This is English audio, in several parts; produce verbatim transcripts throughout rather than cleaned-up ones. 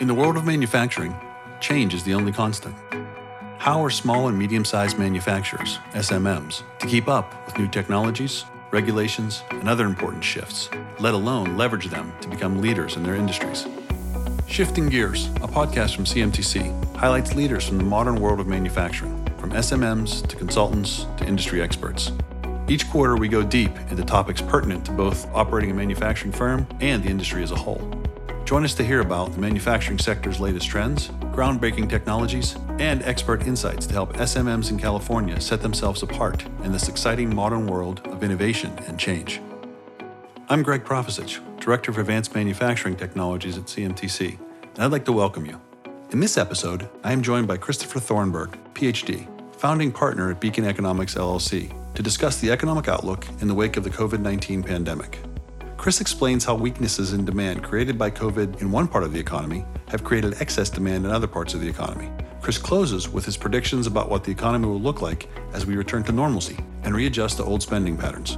In the world of manufacturing, change is the only constant. How are small and medium-sized manufacturers, S M Ms, to keep up with new technologies, regulations, and other important shifts, let alone leverage them to become leaders in their industries? Shifting Gears, a podcast from C M T C, highlights leaders from the modern world of manufacturing, from S M Ms to consultants to industry experts. Each quarter, we go deep into topics pertinent to both operating a manufacturing firm and the industry as a whole. Join us to hear about the manufacturing sector's latest trends, groundbreaking technologies, and expert insights to help S M Ms in California set themselves apart in this exciting modern world of innovation and change. I'm Greg Profisich, Director of Advanced Manufacturing Technologies at C M T C, and I'd like to welcome you. In this episode, I am joined by Christopher Thornburg, P H D, founding partner at Beacon Economics L L C, to discuss the economic outlook in the wake of the covid nineteen pandemic. Chris explains how weaknesses in demand created by COVID in one part of the economy have created excess demand in other parts of the economy. Chris closes with his predictions about what the economy will look like as we return to normalcy and readjust to old spending patterns.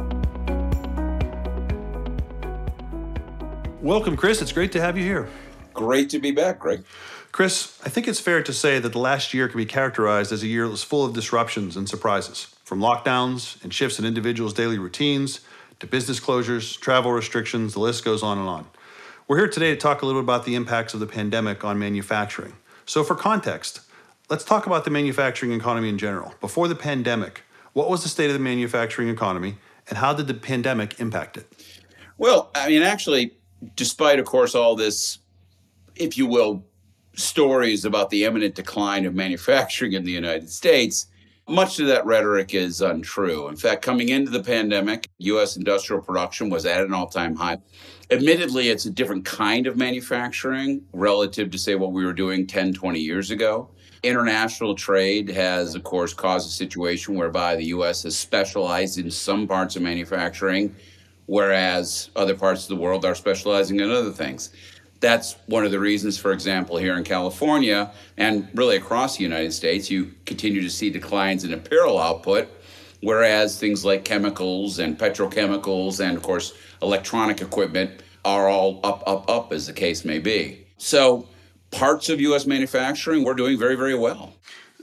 Welcome, Chris. It's great to have you here. Great to be back, Greg. Chris, I think it's fair to say that the last year can be characterized as a year that was full of disruptions and surprises, from lockdowns and shifts in individuals' daily routines to business closures, travel restrictions, the list goes on and on. We're here today to talk a little bit about the impacts of the pandemic on manufacturing. So for context, let's talk about the manufacturing economy in general. Before the pandemic, what was the state of the manufacturing economy and how did the pandemic impact it? Well, I mean, actually, despite, of course, all this, if you will, stories about the imminent decline of manufacturing in the United States, much of that rhetoric is untrue. In fact, coming into the pandemic, U S industrial production was at an all-time high. Admittedly, it's a different kind of manufacturing relative to, say, what we were doing ten, twenty years ago. International trade has, of course, caused a situation whereby the U S has specialized in some parts of manufacturing, whereas other parts of the world are specializing in other things. That's one of the reasons, for example, here in California and really across the United States, you continue to see declines in apparel output, whereas things like chemicals and petrochemicals and, of course, electronic equipment are all up, up, up, as the case may be. So parts of U S manufacturing, we're doing very, very well.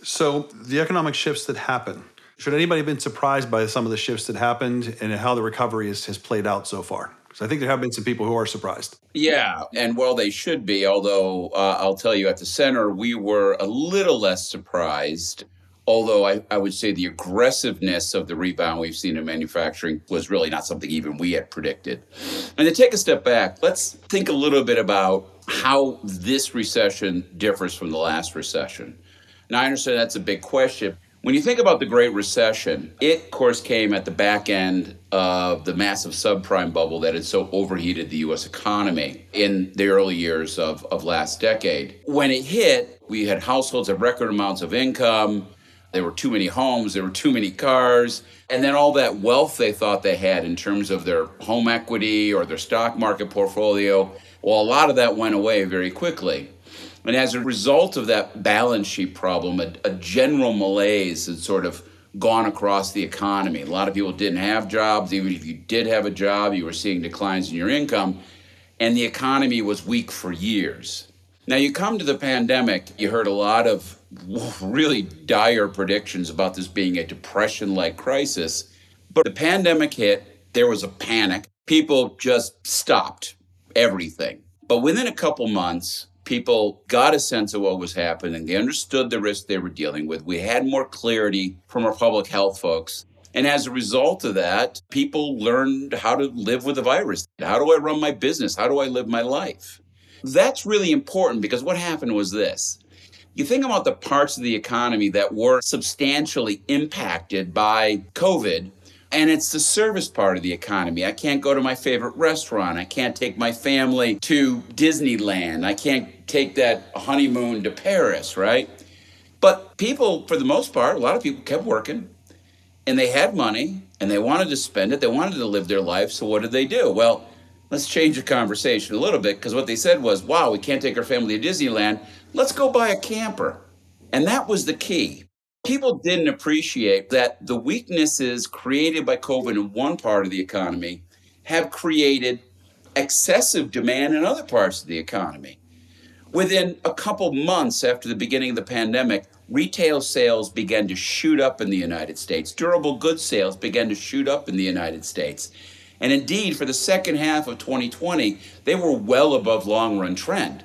So the economic shifts that happen, should anybody have been surprised by some of the shifts that happened and how the recovery is, has played out so far? Because I think there have been some people who are surprised. Yeah, and well, they should be, although uh, I'll tell you at the center, we were a little less surprised, although I, I would say the aggressiveness of the rebound we've seen in manufacturing was really not something even we had predicted. And to take a step back, let's think a little bit about how this recession differs from the last recession. Now, I understand that's a big question. When you think about the Great Recession, it, of course, came at the back end of the massive subprime bubble that had so overheated the U S economy in the early years of, of last decade. When it hit, we had households of record amounts of income. There were too many homes. There were too many cars. And then all that wealth they thought they had in terms of their home equity or their stock market portfolio, well, a lot of that went away very quickly. And as a result of that balance sheet problem, a, a general malaise had sort of gone across the economy. A lot of people didn't have jobs. Even if you did have a job, you were seeing declines in your income. And the economy was weak for years. Now, you come to the pandemic, you heard a lot of really dire predictions about this being a depression-like crisis. But the pandemic hit, there was a panic. People just stopped everything. But within a couple months, people got a sense of what was happening. They understood the risk they were dealing with. We had more clarity from our public health folks. And as a result of that, people learned how to live with the virus. How do I run my business? How do I live my life? That's really important because what happened was this. You think about the parts of the economy that were substantially impacted by COVID, and it's the service part of the economy. I can't go to my favorite restaurant. I can't take my family to Disneyland. I can't take that honeymoon to Paris, right? But people, for the most part, a lot of people kept working, and they had money, and they wanted to spend it. They wanted to live their life, so what did they do? Well, let's change the conversation a little bit, because what they said was, wow, we can't take our family to Disneyland. Let's go buy a camper. And that was the key. People didn't appreciate that the weaknesses created by COVID in one part of the economy have created excessive demand in other parts of the economy. Within a couple months after the beginning of the pandemic, retail sales began to shoot up in the United States. Durable goods sales began to shoot up in the United States. And indeed, for the second half of twenty twenty, they were well above long-run trend.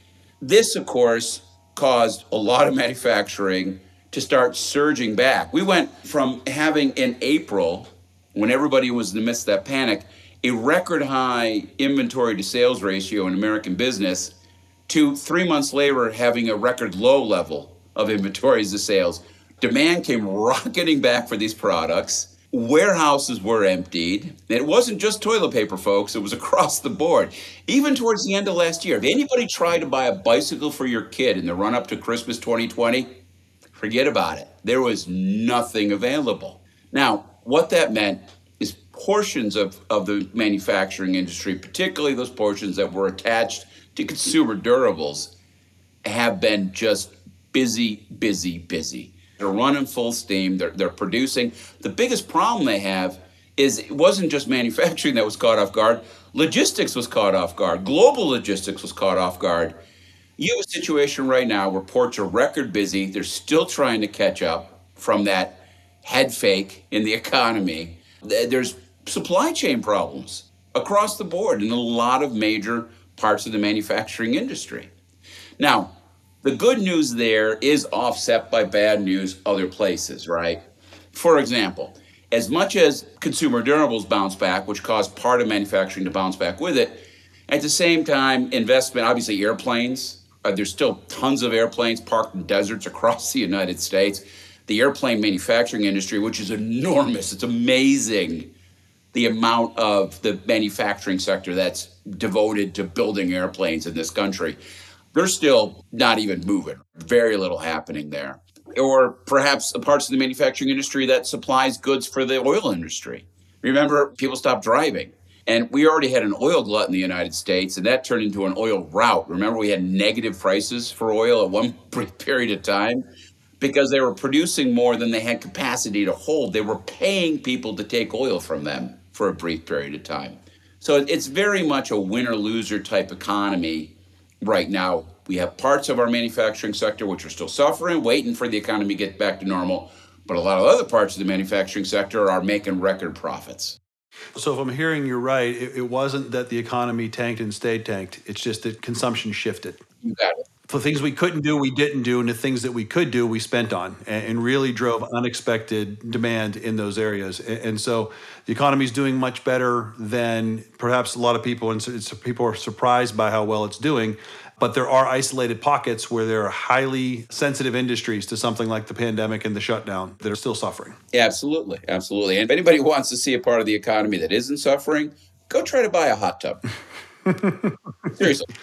This, of course, caused a lot of manufacturing to start surging back. We went from having in April, when everybody was in the midst of that panic, a record high inventory to sales ratio in American business to three months later having a record low level of inventories to sales. Demand came rocketing back for these products. Warehouses were emptied. And it wasn't just toilet paper, folks. It was across the board. Even towards the end of last year, if anybody tried to buy a bicycle for your kid in the run-up to Christmas twenty twenty, forget about it. There was nothing available. Now, what that meant is portions of, of the manufacturing industry, particularly those portions that were attached to consumer durables, have been just busy, busy, busy. They're running full steam. They're, they're producing. The biggest problem they have is it wasn't just manufacturing that was caught off guard. Logistics was caught off guard. Global logistics was caught off guard. You have a situation right now where ports are record busy. They're still trying to catch up from that head fake in the economy. There's supply chain problems across the board in a lot of major parts of the manufacturing industry. Now, the good news there is offset by bad news other places, right? For example, as much as consumer durables bounce back, which caused part of manufacturing to bounce back with it, at the same time, investment, obviously airplanes, uh, there's still tons of airplanes parked in deserts across the United States. The airplane manufacturing industry, which is enormous, it's amazing the amount of the manufacturing sector that's devoted to building airplanes in this country. They're still not even moving. Very little happening there. Or perhaps parts of the manufacturing industry that supplies goods for the oil industry. Remember, people stopped driving. And we already had an oil glut in the United States, and that turned into an oil rout. Remember, we had negative prices for oil at one brief period of time because they were producing more than they had capacity to hold. They were paying people to take oil from them for a brief period of time. So it's very much a winner-loser type economy right now. We have parts of our manufacturing sector which are still suffering, waiting for the economy to get back to normal. But a lot of other parts of the manufacturing sector are making record profits. So if I'm hearing you right, it, it wasn't that the economy tanked and stayed tanked. It's just that consumption shifted. You got it. The things we couldn't do, we didn't do, and the things that we could do, we spent on, and, and really drove unexpected demand in those areas. And, and so the economy is doing much better than perhaps a lot of people, and so it's, people are surprised by how well it's doing. But there are isolated pockets where there are highly sensitive industries to something like the pandemic and the shutdown that are still suffering. Yeah, absolutely. Absolutely. And if anybody wants to see a part of the economy that isn't suffering, go try to buy a hot tub. Seriously.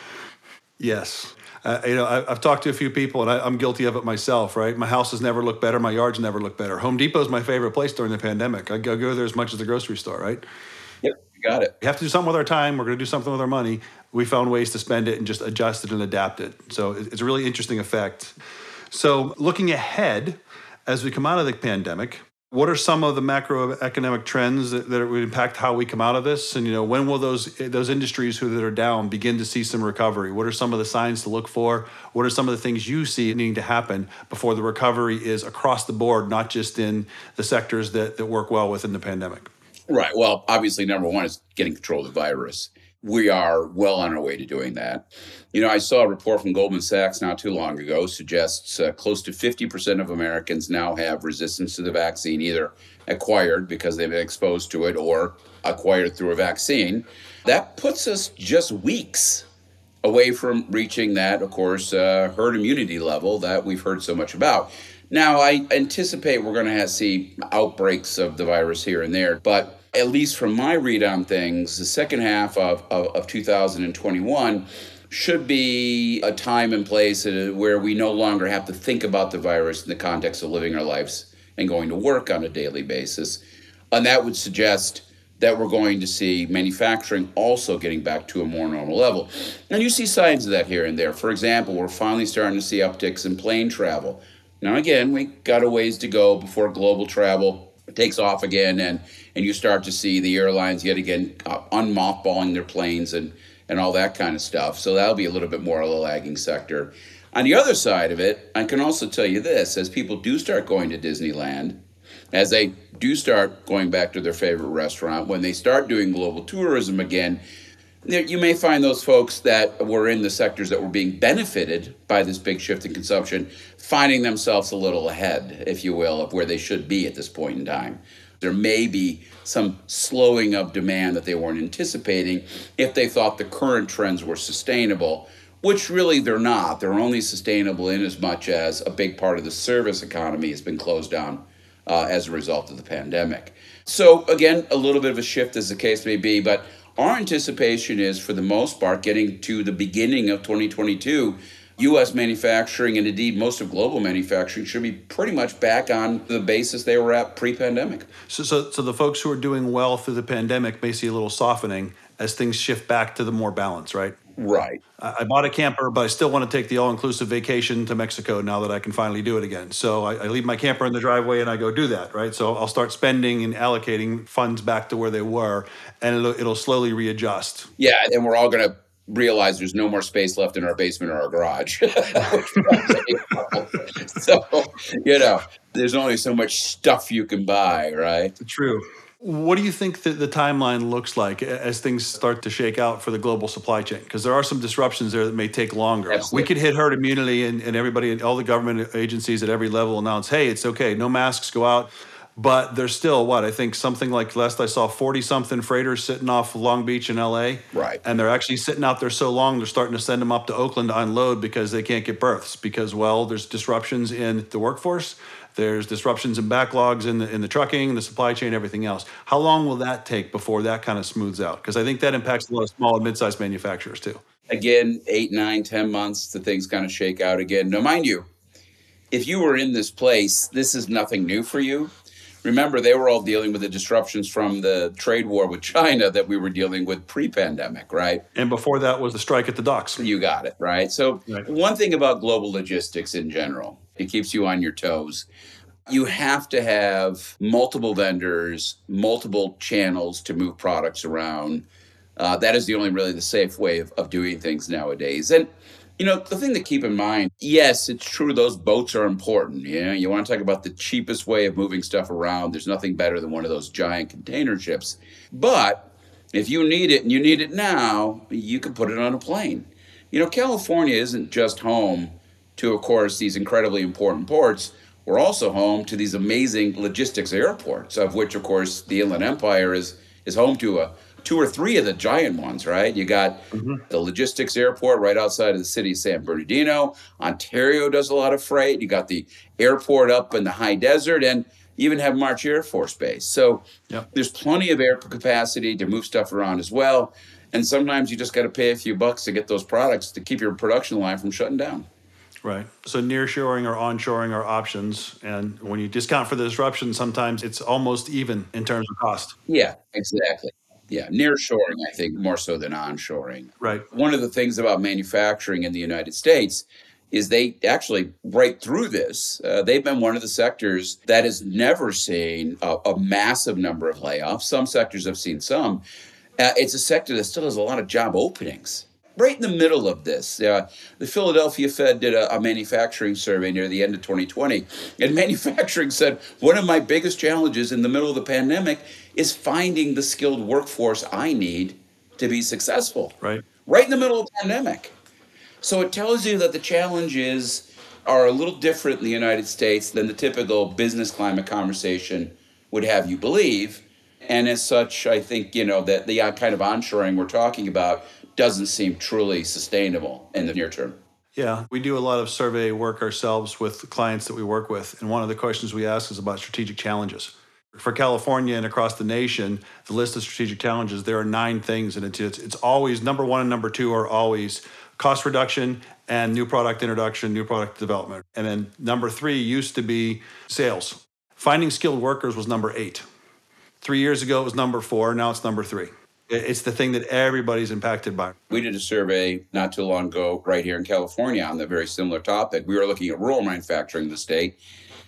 Yes. Uh, you know, I, I've talked to a few people, and I, I'm guilty of it myself, right? My house has never looked better. My yard's never looked better. Home Depot's my favorite place during the pandemic. I go, go there as much as the grocery store, right? Yep, you got it. We have to do something with our time. We're going to do something with our money. We found ways to spend it and just adjust it and adapt it. So it's a really interesting effect. So looking ahead, as we come out of the pandemic, what are some of the macroeconomic trends that, that would impact how we come out of this? And, you know, when will those those industries who that are down begin to see some recovery? What are some of the signs to look for? What are some of the things you see needing to happen before the recovery is across the board, not just in the sectors that, that work well within the pandemic? Right. Well, obviously, number one is getting control of the virus. We are well on our way to doing that. You know, I saw a report from Goldman Sachs not too long ago suggests uh, close to fifty percent of Americans now have resistance to the vaccine, either acquired because they've been exposed to it or acquired through a vaccine. That puts us just weeks away from reaching that, of course, uh, herd immunity level that we've heard so much about. Now, I anticipate we're going to have see outbreaks of the virus here and there, but at least from my read on things, the second half of, of, of two thousand twenty-one should be a time and place where we no longer have to think about the virus in the context of living our lives and going to work on a daily basis. And that would suggest that we're going to see manufacturing also getting back to a more normal level. And you see signs of that here and there. For example, we're finally starting to see upticks in plane travel. Now, again, we got a ways to go before global travel takes off again, and, and you start to see the airlines yet again uh, unmothballing their planes and, and all that kind of stuff. So that'll be a little bit more of a lagging sector. On the other side of it, I can also tell you this, as people do start going to Disneyland, as they do start going back to their favorite restaurant, when they start doing global tourism again, you may find those folks that were in the sectors that were being benefited by this big shift in consumption finding themselves a little ahead, if you will, of where they should be at this point in time. There may be some slowing of demand that they weren't anticipating if they thought the current trends were sustainable, which really they're not. They're only sustainable in as much as a big part of the service economy has been closed down uh, as a result of the pandemic. So again, a little bit of a shift as the case may be, but our anticipation is, for the most part, getting to the beginning of twenty twenty-two, U S manufacturing and indeed most of global manufacturing should be pretty much back on the basis they were at pre-pandemic. So, so, so the folks who are doing well through the pandemic may see a little softening as things shift back to the more balance, right? Right. I bought a camper, but I still want to take the all-inclusive vacation to Mexico now that I can finally do it again. So I, I leave my camper in the driveway and I go do that, right? So I'll start spending and allocating funds back to where they were, and it'll, it'll slowly readjust. Yeah, and we're all going to realize there's no more space left in our basement or our garage. So, you know, there's only so much stuff you can buy, right? True. What do you think that the timeline looks like as things start to shake out for the global supply chain? Because there are some disruptions there that may take longer. Absolutely. We could hit herd immunity and, and everybody, all the government agencies at every level announce, hey, it's okay, no masks, go out. But there's still, what, I think something like, last I saw, forty-something freighters sitting off Long Beach in L A. Right. And they're actually sitting out there so long, they're starting to send them up to Oakland to unload because they can't get berths. Because, well, there's disruptions in the workforce. There's disruptions and backlogs in the in the trucking, the supply chain, everything else. How long will that take before that kind of smooths out? Because I think that impacts a lot of small and mid-sized manufacturers too. Again, eight, nine, ten months to things kind of shake out again. Now, mind you, if you were in this place, this is nothing new for you. Remember, they were all dealing with the disruptions from the trade war with China that we were dealing with pre-pandemic, right? And before that was the strike at the docks. You got it, right? So right. One thing about global logistics in general, it keeps you on your toes. You have to have multiple vendors, multiple channels to move products around. Uh, that is the only really the safe way of, of doing things nowadays. And, you know, the thing to keep in mind, yes, it's true those boats are important. You know, you want to talk about the cheapest way of moving stuff around. There's nothing better than one of those giant container ships. But if you need it and you need it now, you can put it on a plane. You know, California isn't just home to, of course, these incredibly important ports. We're also home to these amazing logistics airports, of which, of course, the Inland Empire is is home to a two or three of the giant ones, right? You got mm-hmm. the logistics airport right outside of the city of San Bernardino. Ontario does a lot of freight. You got the airport up in the high desert, and you even have March Air Force Base. So yep. There's plenty of air capacity to move stuff around as well. And sometimes you just got to pay a few bucks to get those products to keep your production line from shutting down. Right. So nearshoring or onshoring are options. And when you discount for the disruption, sometimes it's almost even in terms of cost. Yeah, exactly. Yeah, nearshoring, I think, more so than onshoring. Right. One of the things about manufacturing in the United States is they actually, right through this, uh, they've been one of the sectors that has never seen a, a massive number of layoffs. Some sectors have seen some. Uh, it's a sector that still has a lot of job openings. Right in the middle of this, uh, the Philadelphia Fed did a, a manufacturing survey near the end of twenty twenty, and manufacturing said, one of my biggest challenges in the middle of the pandemic is finding the skilled workforce I need to be successful. Right. Right in the middle of the pandemic. So it tells you that the challenges are a little different in the United States than the typical business climate conversation would have you believe. And as such, I think, you know, that the kind of onshoring we're talking about doesn't seem truly sustainable in the near term. Yeah, we do a lot of survey work ourselves with clients that we work with. And one of the questions we ask is about strategic challenges. For California and across the nation, the list of strategic challenges, there are nine things. And it's, it's, it's always, number one and number two are always cost reduction and new product introduction, new product development. And then number three used to be sales. Finding skilled workers was number eight. Three years ago, it was number four. Now it's number three. It's the thing that everybody's impacted by. We did a survey not too long ago right here in California on the very similar topic. We were looking at rural manufacturing in the state.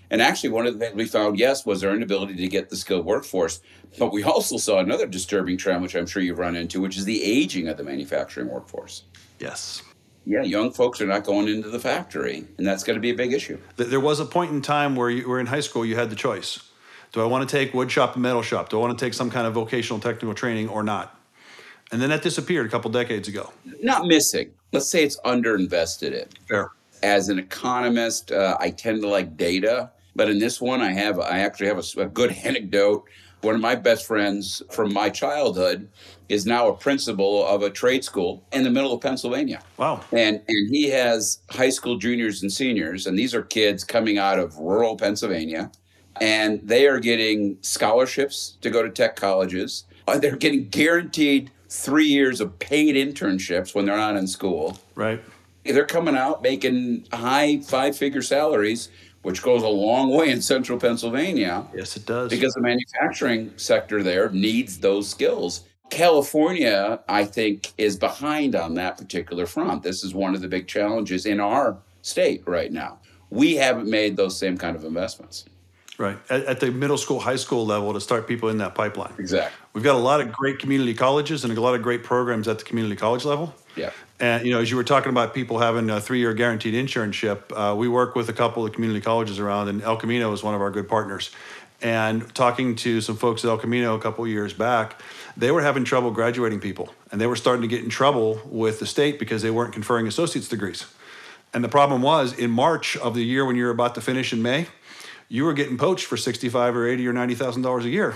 And actually, one of the things we found, yes, was our inability to get the skilled workforce. But we also saw another disturbing trend, which I'm sure you've run into, which is the aging of the manufacturing workforce. Yes. Yeah, young folks are not going into the factory, and that's going to be a big issue. There was a point in time where you were in high school, you had the choice. Do I want to take wood shop and metal shop? Do I want to take some kind of vocational technical training or not? And then that disappeared a couple decades ago. Not missing. Let's say it's underinvested in. Fair. As an economist, uh, I tend to like data, but in this one, I have I actually have a, a good anecdote. One of my best friends from my childhood is now a principal of a trade school in the middle of Pennsylvania. Wow. And and he has high school juniors and seniors, and these are kids coming out of rural Pennsylvania, and they are getting scholarships to go to tech colleges. Uh, They're getting guaranteed three years of paid internships when they're not in school. Right. They're coming out making high five-figure salaries, which goes a long way in central Pennsylvania. Yes, it does. Because the manufacturing sector there needs those skills. California, I think, is behind on that particular front. This is one of the big challenges in our state right now. We haven't made those same kind of investments. Right. At, at the middle school, high school level to start people in that pipeline. Exactly. We've got a lot of great community colleges and a lot of great programs at the community college level. Yeah. And, you know, as you were talking about people having a three-year guaranteed internship, uh, we work with a couple of community colleges around, and El Camino is one of our good partners. And talking to some folks at El Camino a couple of years back, they were having trouble graduating people. And they were starting to get in trouble with the state because they weren't conferring associate's degrees. And the problem was, in March of the year when you were about to finish in May, you were getting poached for sixty-five or eighty or ninety thousand dollars a year.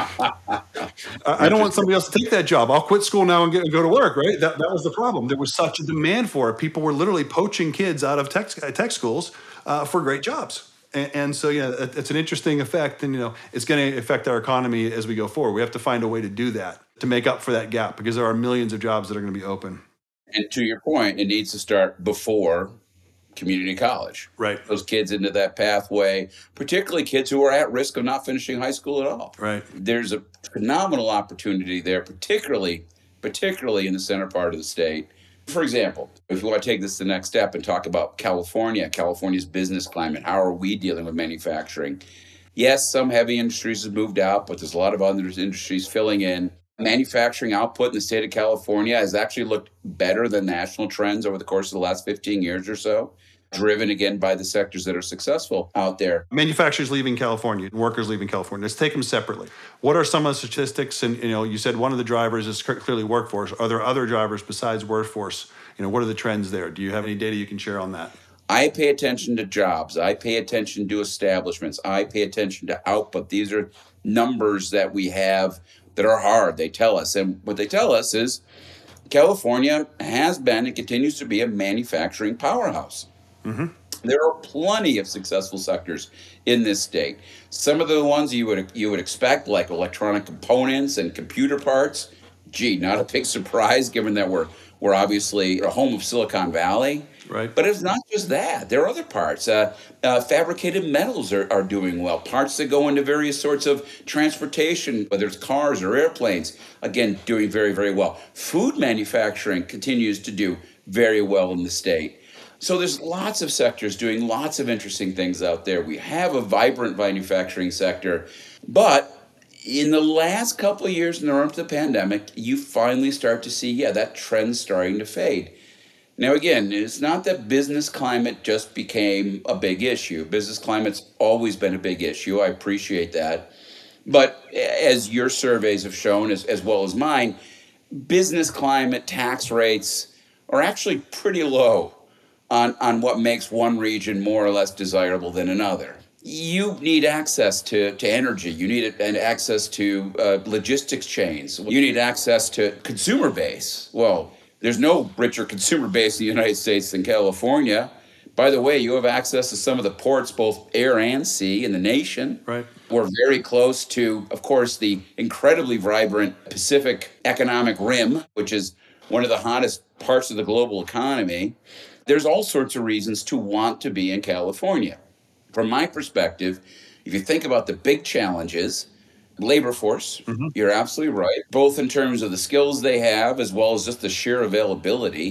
I don't want somebody else to take that job. I'll quit school now and get, go to work. Right? That that was the problem. There was such a demand for it. People were literally poaching kids out of tech tech schools uh, for great jobs. And, and so, yeah, it's an interesting effect, and you know, it's going to affect our economy as we go forward. We have to find a way to do that to make up for that gap because there are millions of jobs that are going to be open. And to your point, it needs to start before community college. Right. Those kids into that pathway, particularly kids who are at risk of not finishing high school at all. Right. There's a phenomenal opportunity there, particularly, particularly in the center part of the state. For example, if you want to take this to the next step and talk about California, California's business climate, how are we dealing with manufacturing? Yes, some heavy industries have moved out, but there's a lot of other industries filling in. Manufacturing output in the state of California has actually looked better than national trends over the course of the last fifteen years or so, driven again by the sectors that are successful out there. Manufacturers leaving California, workers leaving California. Let's take them separately. What are some of the statistics? And you know, you said one of the drivers is clearly workforce. Are there other drivers besides workforce? You know, what are the trends there? Do you have any data you can share on that? I pay attention to jobs. I pay attention to establishments. I pay attention to output. These are numbers that we have that are hard. They tell us. And what they tell us is California has been and continues to be a manufacturing powerhouse. Mm-hmm. There are plenty of successful sectors in this state. Some of the ones you would you would expect, like electronic components and computer parts. Gee, not a big surprise given that we're we're obviously a home of Silicon Valley. Right. But it's not just that. There are other parts. Uh, uh, fabricated metals are, are doing well. Parts that go into various sorts of transportation, whether it's cars or airplanes, again, doing very, very well. Food manufacturing continues to do very well in the state. So there's lots of sectors doing lots of interesting things out there. We have a vibrant manufacturing sector, but in the last couple of years in the run up to the pandemic, you finally start to see, yeah, that trend starting to fade. Now, again, it's not that business climate just became a big issue. Business climate's always been a big issue. I appreciate that. But as your surveys have shown, as, as well as mine, business climate tax rates are actually pretty low on, on what makes one region more or less desirable than another. You need access to, to energy. You need and access to uh, logistics chains. You need access to consumer base. Well, there's no richer consumer base in the United States than California. By the way, you have access to some of the ports, both air and sea, in the nation. Right. We're very close to, of course, the incredibly vibrant Pacific Economic Rim, which is one of the hottest parts of the global economy. There's all sorts of reasons to want to be in California. From my perspective, if you think about the big challenges, labor force, mm-hmm. You're absolutely right, both in terms of the skills they have as well as just the sheer availability.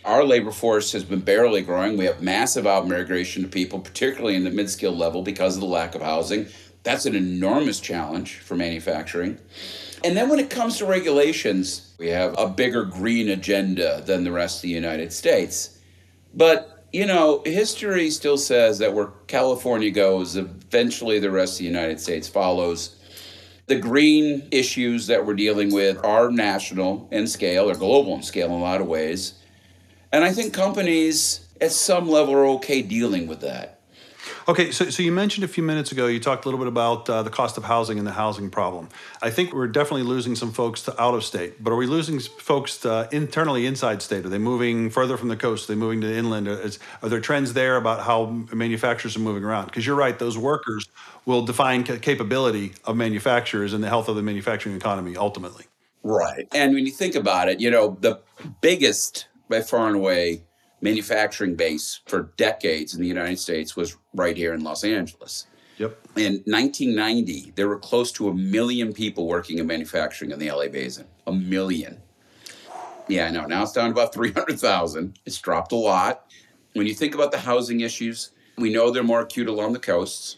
Our labor force has been barely growing. We have massive out-migration of people, particularly in the mid-skill level because of the lack of housing. That's an enormous challenge for manufacturing. And then when it comes to regulations, we have a bigger green agenda than the rest of the United States. But, you know, history still says that where California goes, eventually the rest of the United States follows. The green issues that we're dealing with are national in scale or global in scale in a lot of ways. And I think companies at some level are okay dealing with that. Okay, so, so you mentioned a few minutes ago, you talked a little bit about uh, the cost of housing and the housing problem. I think we're definitely losing some folks to out of state, but are we losing folks to internally inside state? Are they moving further from the coast? Are they moving to the inland? Is, are there trends there about how manufacturers are moving around? Because you're right, those workers will define ca- capability of manufacturers and the health of the manufacturing economy ultimately. Right. And when you think about it, you know, the biggest, by far and away, manufacturing base for decades in the United States was right here in Los Angeles. Yep. In nineteen ninety, there were close to a million people working in manufacturing in the L A Basin. A million. Yeah, I know. Now it's down to about three hundred thousand. It's dropped a lot. When you think about the housing issues, we know they're more acute along the coasts.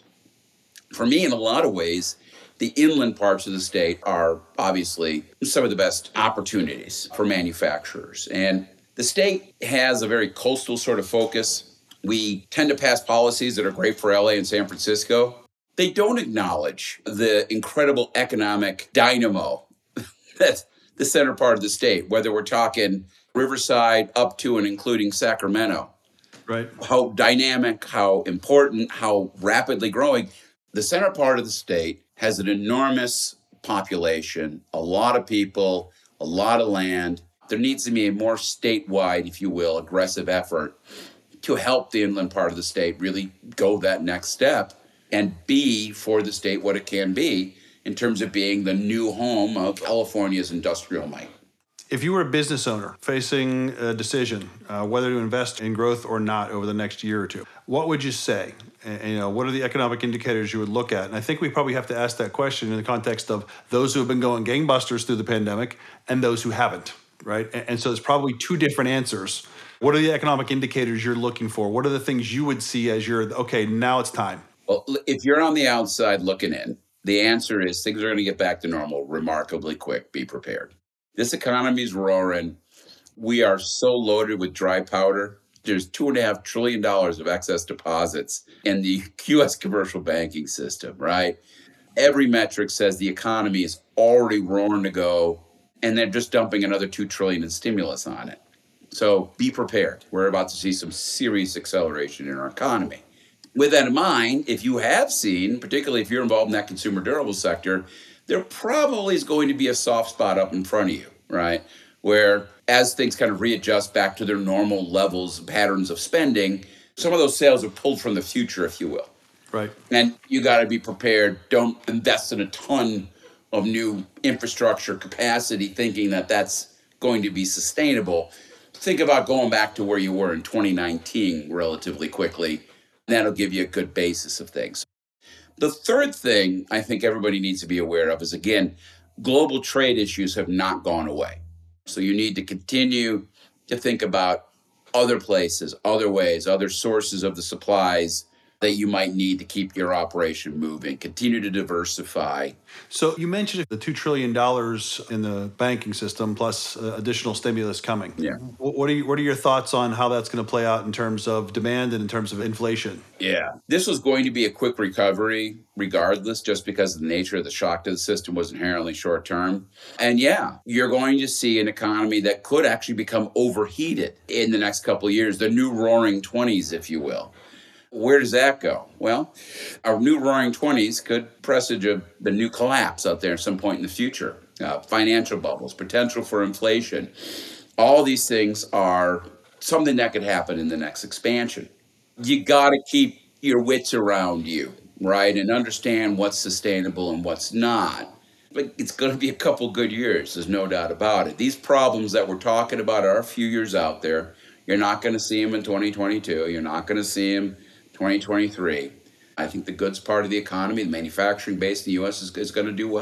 For me, in a lot of ways, the inland parts of the state are obviously some of the best opportunities for manufacturers. And the state has a very coastal sort of focus. We tend to pass policies that are great for L A and San Francisco. They don't acknowledge the incredible economic dynamo that's the center part of the state, whether we're talking Riverside up to and including Sacramento. Right. How dynamic, how important, how rapidly growing. The center part of the state has an enormous population, a lot of people, a lot of land. There needs to be a more statewide, if you will, aggressive effort to help the inland part of the state really go that next step and be for the state what it can be in terms of being the new home of California's industrial might. If you were a business owner facing a decision uh, whether to invest in growth or not over the next year or two, what would you say? And, you know, what are the economic indicators you would look at? And I think we probably have to ask that question in the context of those who have been going gangbusters through the pandemic and those who haven't, right? And, and so there's probably two different answers. What are the economic indicators you're looking for? What are the things you would see as you're, okay, now it's time? Well, if you're on the outside looking in, the answer is things are going to get back to normal remarkably quick. Be prepared. This economy's roaring. We are so loaded with dry powder. There's two and a half trillion dollars of excess deposits in the U S commercial banking system, right? Every metric says the economy is already roaring to go, and they're just dumping another two trillion dollars in stimulus on it. So be prepared. We're about to see some serious acceleration in our economy. With that in mind, if you have seen, particularly if you're involved in that consumer durable sector, there probably is going to be a soft spot up in front of you, right? Where as things kind of readjust back to their normal levels, patterns of spending, some of those sales are pulled from the future, if you will. Right. And you got to be prepared. Don't invest in a ton of new infrastructure capacity thinking that that's going to be sustainable. Think about going back to where you were in twenty nineteen relatively quickly. That'll give you a good basis of things. The third thing I think everybody needs to be aware of is, again, global trade issues have not gone away. So you need to continue to think about other places, other ways, other sources of the supplies that you might need to keep your operation moving. Continue to diversify. So you mentioned the two trillion dollars in the banking system plus uh, additional stimulus coming. Yeah. What are, you, what are your thoughts on how that's going to play out in terms of demand and in terms of inflation? Yeah. This was going to be a quick recovery regardless, just because the nature of the shock to the system was inherently short term. And yeah, you're going to see an economy that could actually become overheated in the next couple of years, the new roaring twenties, if you will. Where does that go? Well, our new roaring twenties could presage a, the new collapse out there at some point in the future. Uh, financial bubbles, potential for inflation. All these things are something that could happen in the next expansion. You got to keep your wits around you, right? And understand what's sustainable and what's not. But it's going to be a couple good years. There's no doubt about it. These problems that we're talking about are a few years out there. You're not going to see them in twenty twenty-two. You're not going to see them twenty twenty-three. I think the goods part of the economy, the manufacturing base in the U S is, is going to do well.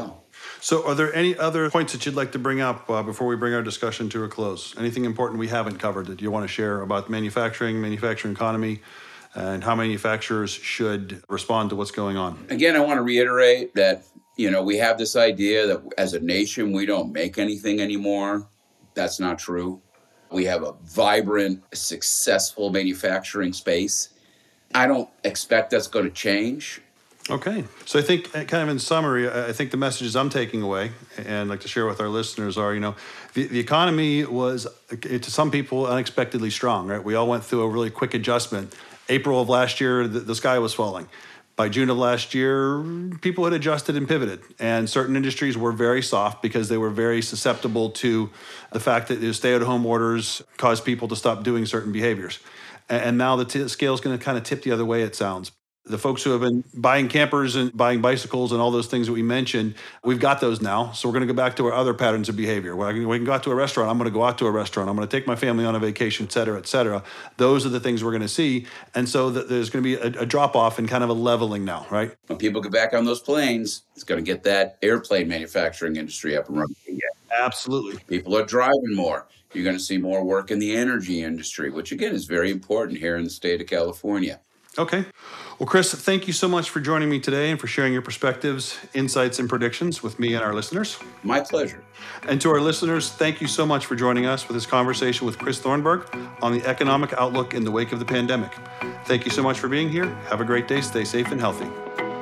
So are there any other points that you'd like to bring up uh, before we bring our discussion to a close? Anything important we haven't covered that you want to share about manufacturing, manufacturing economy, and how manufacturers should respond to what's going on? Again, I want to reiterate that, you know, we have this idea that as a nation, we don't make anything anymore. That's not true. We have a vibrant, successful manufacturing space. I don't expect that's going to change. Okay. So I think kind of in summary, I think the messages I'm taking away and like to share with our listeners are, you know, the, the economy was, to some people, unexpectedly strong, right? We all went through a really quick adjustment. April of last year, the, the sky was falling. By June of last year, people had adjusted and pivoted, and certain industries were very soft because they were very susceptible to the fact that the stay-at-home orders caused people to stop doing certain behaviors. And now the t- scale is going to kind of tip the other way, it sounds. The folks who have been buying campers and buying bicycles and all those things that we mentioned, we've got those now. So we're going to go back to our other patterns of behavior. When I can, we can go out to a restaurant, I'm going to go out to a restaurant. I'm going to take my family on a vacation, et cetera, et cetera. Those are the things we're going to see. And so the, there's going to be a, a drop-off and kind of a leveling now, right? When people get back on those planes, it's going to get that airplane manufacturing industry up and running again. Absolutely. People are driving more. You're going to see more work in the energy industry, which, again, is very important here in the state of California. Okay. Well, Chris, thank you so much for joining me today and for sharing your perspectives, insights, and predictions with me and our listeners. My pleasure. And to our listeners, thank you so much for joining us for this conversation with Chris Thornburg on the economic outlook in the wake of the pandemic. Thank you so much for being here. Have a great day. Stay safe and healthy.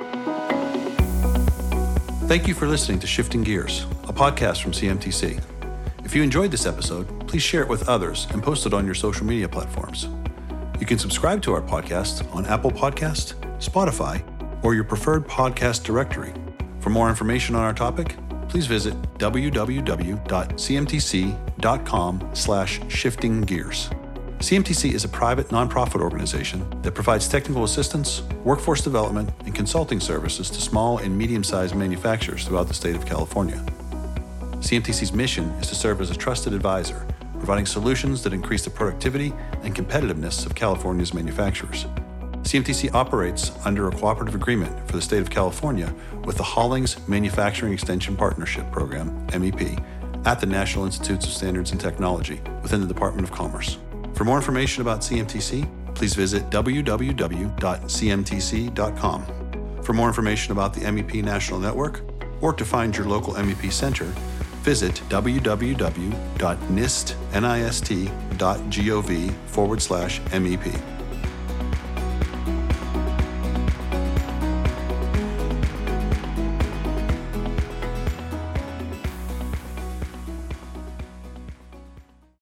Thank you for listening to Shifting Gears, a podcast from C M T C. If you enjoyed this episode, please share it with others and post it on your social media platforms. You can subscribe to our podcast on Apple Podcast, Spotify, or your preferred podcast directory. For more information on our topic, please visit w w w dot c m t c dot com slash shifting gears. C M T C is a private nonprofit organization that provides technical assistance, workforce development, and consulting services to small and medium-sized manufacturers throughout the state of California. C M T C's mission is to serve as a trusted advisor, providing solutions that increase the productivity and competitiveness of California's manufacturers. C M T C operates under a cooperative agreement for the state of California with the Hollings Manufacturing Extension Partnership Program, M E P, at the National Institutes of Standards and Technology within the Department of Commerce. For more information about C M T C, please visit w w w dot c m t c dot com. For more information about the M E P National Network, or to find your local M E P center, visit w w w dot nist dot gov forward slash M E P.